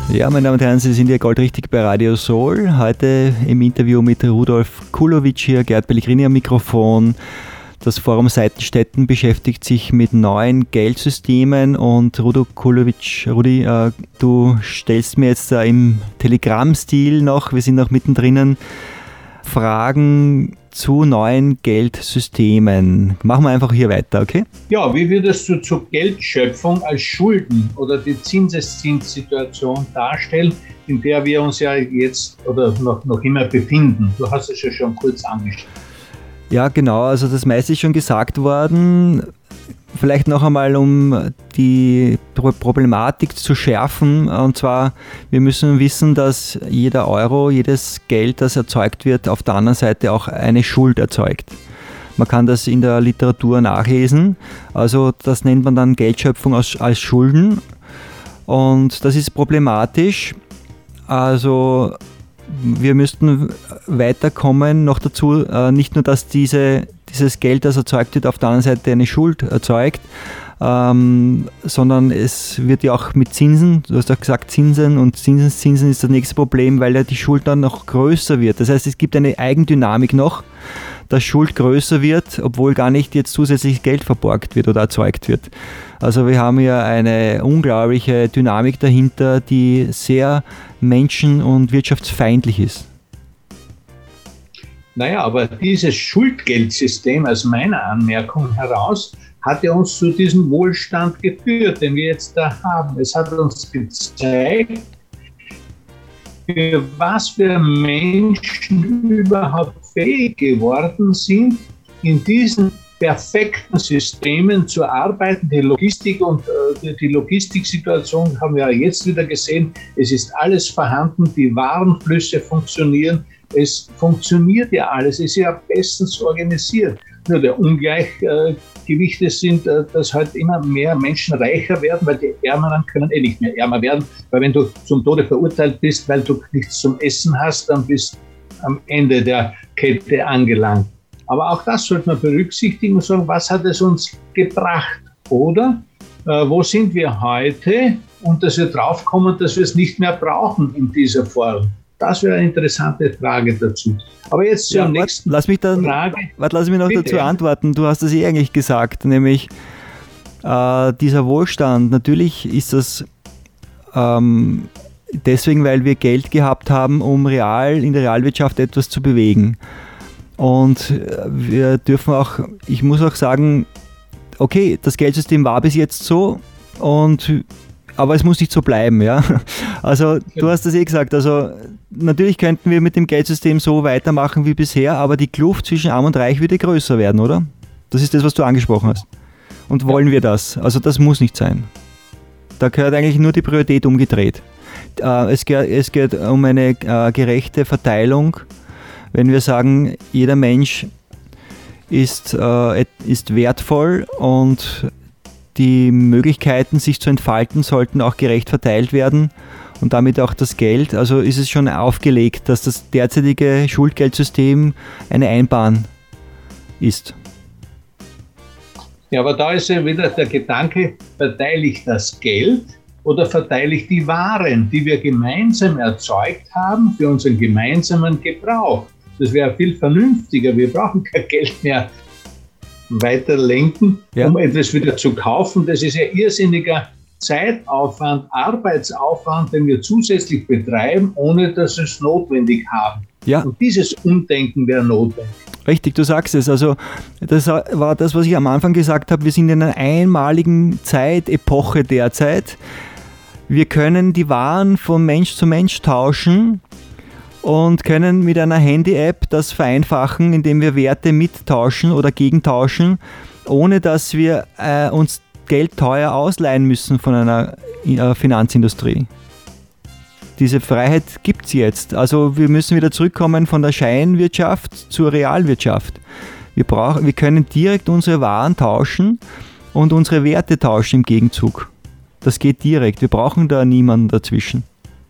Ja, meine Damen und Herren, Sie sind ja goldrichtig bei Radio Soul. Heute im Interview mit Rudolf Kulovic hier, Gerd Pellegrini am Mikrofon. Das Forum Seitenstetten beschäftigt sich mit neuen Geldsystemen und Rudi, du stellst mir jetzt im Telegram-Stil noch, wir sind noch mittendrin, Fragen zu neuen Geldsystemen. Machen wir einfach hier weiter, okay? Ja, wie würdest du zur Geldschöpfung als Schulden oder die Zinseszinssituation darstellen, in der wir uns ja jetzt oder noch immer befinden? Du hast es ja schon kurz angesprochen. Ja, genau, also das meiste ist schon gesagt worden. Vielleicht noch einmal, um die Problematik zu schärfen. Und zwar, wir müssen wissen, dass jeder Euro, jedes Geld, das erzeugt wird, auf der anderen Seite auch eine Schuld erzeugt. Man kann das in der Literatur nachlesen. Also das nennt man dann Geldschöpfung als Schulden. Und das ist problematisch. Also wir müssten weiterkommen, noch dazu, nicht nur, dass dieses Geld, das erzeugt wird, auf der anderen Seite eine Schuld erzeugt, sondern es wird ja auch mit Zinsen, du hast auch gesagt Zinsen und Zinsen ist das nächste Problem, weil ja die Schuld dann noch größer wird. Das heißt, es gibt eine Eigendynamik noch, dass Schuld größer wird, obwohl gar nicht jetzt zusätzlich Geld verborgt wird oder erzeugt wird. Also wir haben ja eine unglaubliche Dynamik dahinter, die sehr menschen- und wirtschaftsfeindlich ist. Naja, aber dieses Schuldgeldsystem aus meiner Anmerkung heraus hat ja uns zu diesem Wohlstand geführt, den wir jetzt da haben. Es hat uns gezeigt, für was wir Menschen überhaupt fähig geworden sind, in diesen perfekten Systemen zu arbeiten. Die Logistik und die Logistiksituation haben wir ja jetzt wieder gesehen. Es ist alles vorhanden, die Warenflüsse funktionieren. Es funktioniert ja alles, es ist ja bestens organisiert. Nur der Ungleichgewichte sind, dass halt immer mehr Menschen reicher werden, weil die Ärmeren können nicht mehr ärmer werden. Weil wenn du zum Tode verurteilt bist, weil du nichts zum Essen hast, dann bist du am Ende der Kette angelangt. Aber auch das sollte man berücksichtigen und sagen, was hat es uns gebracht? Oder wo sind wir heute? Und dass wir draufkommen, dass wir es nicht mehr brauchen in dieser Form. Das wäre eine interessante Frage dazu. Aber jetzt zur nächsten Frage. Lass mich noch bitte dazu antworten. Du hast es eigentlich gesagt, nämlich dieser Wohlstand. Natürlich ist das deswegen, weil wir Geld gehabt haben, um in der Realwirtschaft etwas zu bewegen. Und wir dürfen auch, ich muss auch sagen, okay, das Geldsystem war bis jetzt so, aber es muss nicht so bleiben, ja. Also du hast das gesagt, also natürlich könnten wir mit dem Geldsystem so weitermachen wie bisher, aber die Kluft zwischen Arm und Reich würde größer werden, oder? Das ist das, was du angesprochen hast. Und wollen wir das? Also das muss nicht sein. Da gehört eigentlich nur die Priorität umgedreht. Es geht um eine gerechte Verteilung. Wenn wir sagen, jeder Mensch ist wertvoll und die Möglichkeiten, sich zu entfalten, sollten auch gerecht verteilt werden und damit auch das Geld. Also ist es schon aufgelegt, dass das derzeitige Schuldgeldsystem eine Einbahn ist. Ja, aber da ist ja wieder der Gedanke, verteile ich das Geld oder verteile ich die Waren, die wir gemeinsam erzeugt haben für unseren gemeinsamen Gebrauch? Das wäre viel vernünftiger. Wir brauchen kein Geld mehr weiter lenken, um etwas wieder zu kaufen. Das ist ja irrsinniger Zeitaufwand, Arbeitsaufwand, den wir zusätzlich betreiben, ohne dass wir es notwendig haben. Ja. Und dieses Umdenken wäre notwendig. Richtig, du sagst es. Also das war das, was ich am Anfang gesagt habe. Wir sind in einer einmaligen Epoche derzeit. Wir können die Waren von Mensch zu Mensch tauschen und können mit einer Handy-App das vereinfachen, indem wir Werte mittauschen oder gegentauschen, ohne dass wir uns Geld teuer ausleihen müssen von einer Finanzindustrie. Diese Freiheit gibt es jetzt. Also wir müssen wieder zurückkommen von der Scheinwirtschaft zur Realwirtschaft. Wir können direkt unsere Waren tauschen und unsere Werte tauschen im Gegenzug. Das geht direkt. Wir brauchen da niemanden dazwischen.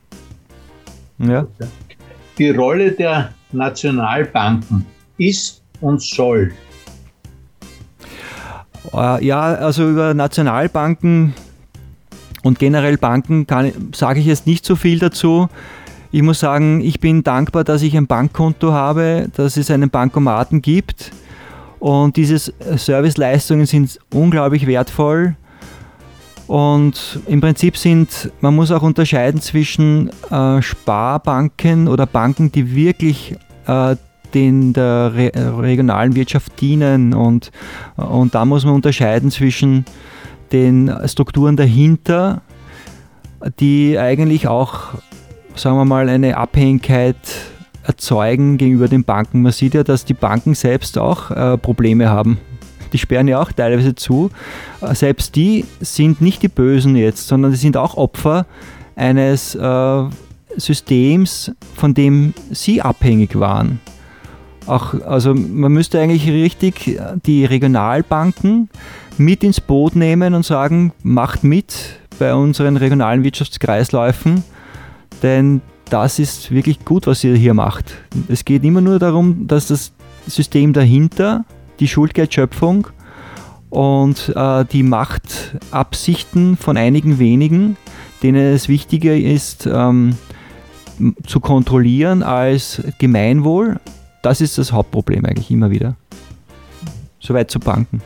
Ja. Die Rolle der Nationalbanken ist und soll. Ja, also über Nationalbanken Und generell Banken sage ich jetzt nicht so viel dazu. Ich muss sagen, ich bin dankbar, dass ich ein Bankkonto habe, dass es einen Bankomaten gibt. Und diese Serviceleistungen sind unglaublich wertvoll. Und im Prinzip man muss auch unterscheiden zwischen Sparbanken oder Banken, die wirklich der regionalen Wirtschaft dienen. Und da muss man unterscheiden zwischen den Strukturen dahinter, die eigentlich auch, sagen wir mal, eine Abhängigkeit erzeugen gegenüber den Banken. Man sieht ja, dass die Banken selbst auch Probleme haben. Die sperren ja auch teilweise zu. Selbst die sind nicht die Bösen jetzt, sondern die sind auch Opfer eines Systems, von dem sie abhängig waren. Also man müsste eigentlich richtig die Regionalbanken mit ins Boot nehmen und sagen, macht mit bei unseren regionalen Wirtschaftskreisläufen, denn das ist wirklich gut, was ihr hier macht. Es geht immer nur darum, dass das System dahinter, die Schuldgeldschöpfung und die Machtabsichten von einigen wenigen, denen es wichtiger ist, zu kontrollieren als Gemeinwohl, das ist das Hauptproblem eigentlich immer wieder. Soweit zu Banken.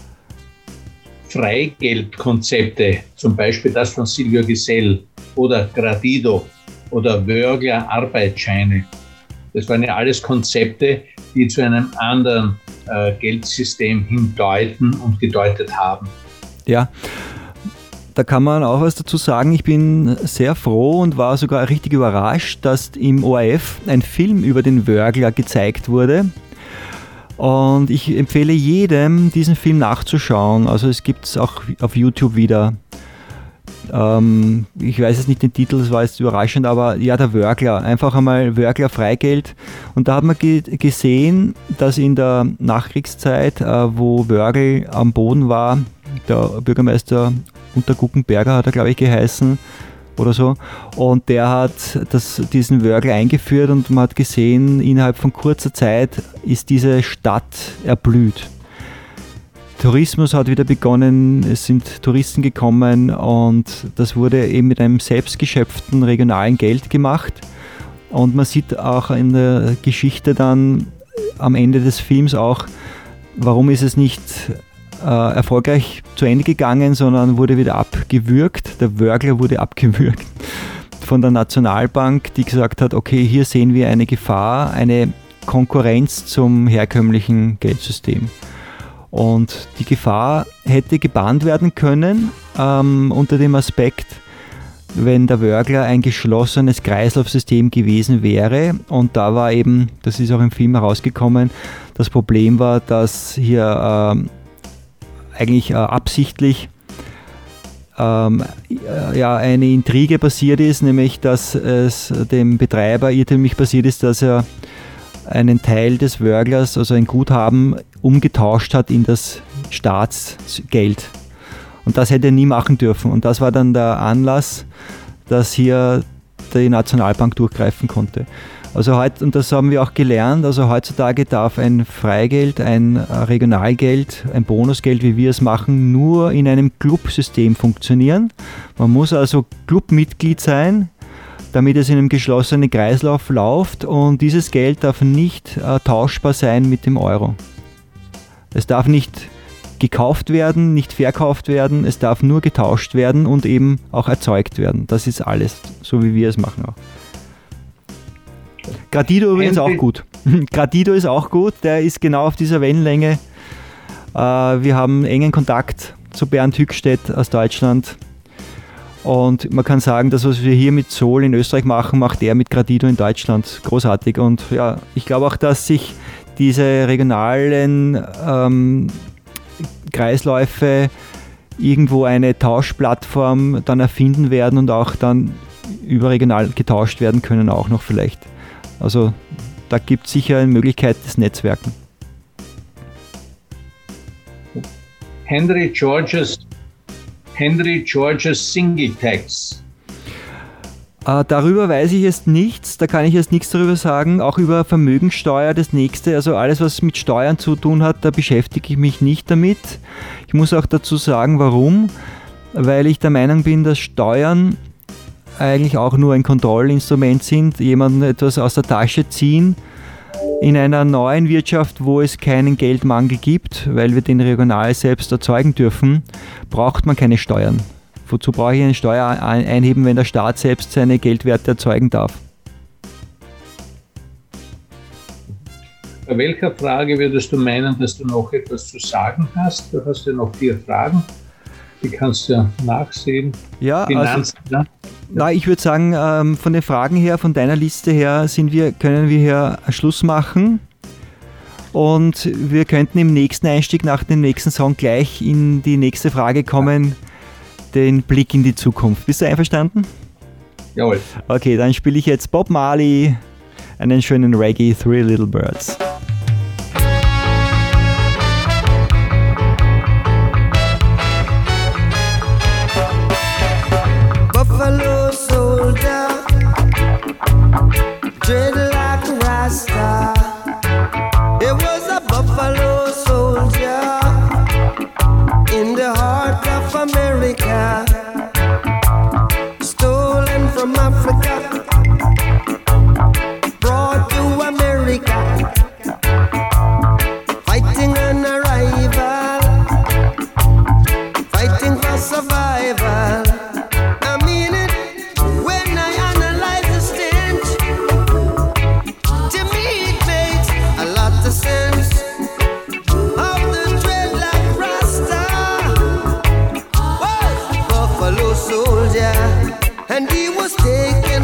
Freigeldkonzepte, zum Beispiel das von Silvio Gesell oder Gradido oder Wörgler Arbeitsscheine, das waren ja alles Konzepte, die zu einem anderen Geldsystem hindeuten und gedeutet haben. Ja, da kann man auch was dazu sagen. Ich bin sehr froh und war sogar richtig überrascht, dass im ORF ein Film über den Wörgler gezeigt wurde. Und ich empfehle jedem, diesen Film nachzuschauen. Also es gibt es auch auf YouTube wieder. Ich weiß jetzt nicht den Titel, das war jetzt überraschend, aber ja, der Wörgler. Einfach einmal Wörgler Freigeld. Und da hat man gesehen, dass in der Nachkriegszeit, wo Wörgl am Boden war, der Bürgermeister Unterguckenberger hat er, glaube ich, geheißen oder so. Und der hat diesen Wörgl eingeführt und man hat gesehen, innerhalb von kurzer Zeit ist diese Stadt erblüht. Tourismus hat wieder begonnen, es sind Touristen gekommen und das wurde eben mit einem selbstgeschöpften regionalen Geld gemacht. Und man sieht auch in der Geschichte dann am Ende des Films auch, warum ist es nicht erfolgreich zu Ende gegangen, sondern wurde wieder abgewürgt. Der Wörgler wurde abgewürgt von der Nationalbank, die gesagt hat, okay, hier sehen wir eine Gefahr, eine Konkurrenz zum herkömmlichen Geldsystem. Und die Gefahr hätte gebannt werden können unter dem Aspekt, wenn der Wörgler ein geschlossenes Kreislaufsystem gewesen wäre. Und da war eben, das ist auch im Film herausgekommen, das Problem war, dass hier eigentlich absichtlich eine Intrige passiert ist, nämlich dass es dem Betreiber irrtümlich passiert ist, dass er einen Teil des Wörglers, also ein Guthaben, umgetauscht hat in das Staatsgeld. Und das hätte er nie machen dürfen. Und das war dann der Anlass, dass hier die Nationalbank durchgreifen konnte. Also heute, und das haben wir auch gelernt, also heutzutage darf ein Freigeld, ein Regionalgeld, ein Bonusgeld, wie wir es machen, nur in einem Clubsystem funktionieren. Man muss also Clubmitglied sein, damit es in einem geschlossenen Kreislauf läuft, und dieses Geld darf nicht tauschbar sein mit dem Euro. Es darf nicht gekauft werden, nicht verkauft werden, es darf nur getauscht werden und eben auch erzeugt werden. Das ist alles, so wie wir es machen auch. Gradido übrigens auch gut. Gradido ist auch gut, der ist genau auf dieser Wellenlänge. Wir haben engen Kontakt zu Bernd Hückstedt aus Deutschland. Und man kann sagen, das, was wir hier mit Sol in Österreich machen, macht er mit Gradido in Deutschland. Großartig. Und ja, ich glaube auch, dass sich diese regionalen Kreisläufe irgendwo eine Tauschplattform dann erfinden werden und auch dann überregional getauscht werden können, auch noch vielleicht. Also da gibt es sicher eine Möglichkeit des Netzwerken. Henry George's Single Tax. Darüber weiß ich jetzt nichts, da kann ich jetzt nichts darüber sagen. Auch über Vermögensteuer, das nächste, also alles, was mit Steuern zu tun hat, da beschäftige ich mich nicht damit. Ich muss auch dazu sagen, warum. weil ich der Meinung bin, dass Steuern eigentlich auch nur ein Kontrollinstrument sind, jemandem etwas aus der Tasche ziehen. In einer neuen Wirtschaft, wo es keinen Geldmangel gibt, weil wir den regional selbst erzeugen dürfen, braucht man keine Steuern. Wozu brauche ich eine Steuer einheben, wenn der Staat selbst seine Geldwerte erzeugen darf? Bei welcher Frage würdest du meinen, dass du noch etwas zu sagen hast? Du hast ja noch 4 Fragen. Die kannst du ja nachsehen. Ja, Finanzen, also, ich würde sagen, von den Fragen her, von deiner Liste her, können wir hier Schluss machen. Und wir könnten im nächsten Einstieg nach dem nächsten Song gleich in die nächste Frage kommen, den Blick in die Zukunft. Bist du einverstanden? Jawohl. Okay, dann spiele ich jetzt Bob Marley, einen schönen Reggae, Three Little Birds. Buffalo soldier, dreadlock Rasta. It was a buffalo soldier in the heart of America, stolen from Africa, brought to America, fighting an arrival, fighting for survival. And he was taken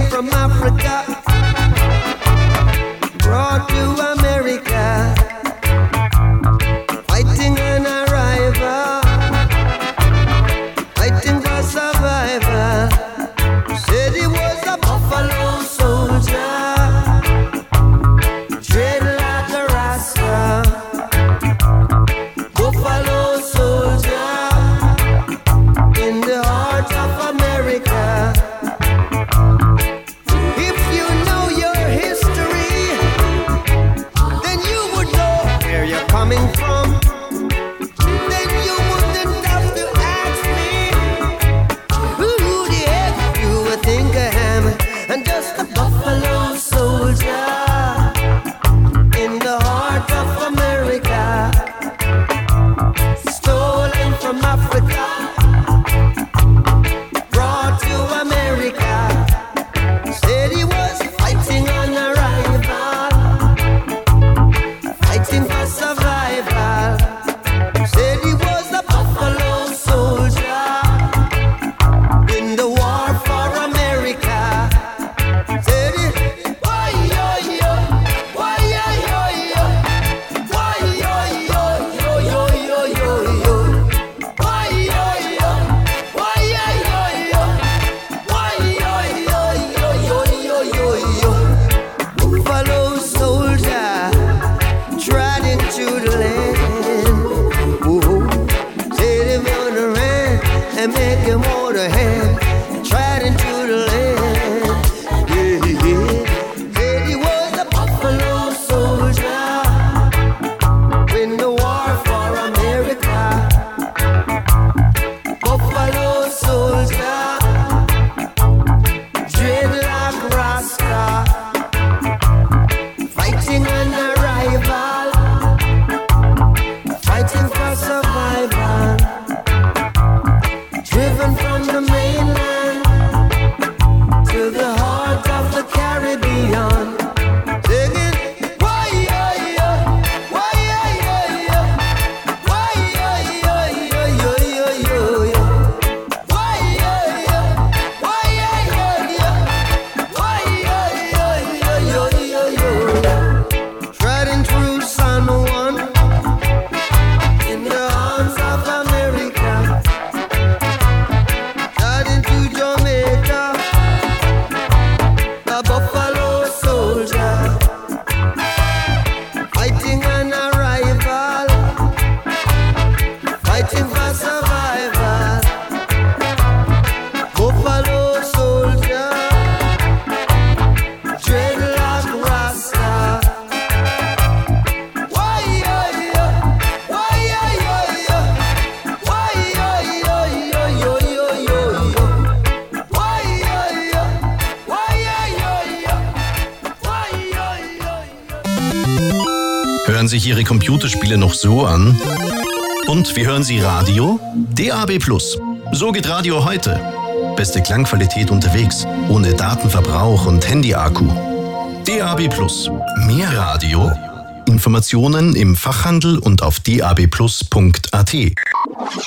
hören sich Ihre Computerspiele noch so an? Und wie hören Sie Radio? DAB+. So geht Radio heute. Beste Klangqualität unterwegs, ohne Datenverbrauch und Handy-Akku. DAB+. Mehr Radio? Informationen im Fachhandel und auf dabplus.at.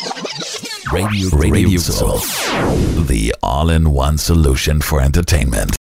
Radio Soul, the all-in-one solution for entertainment.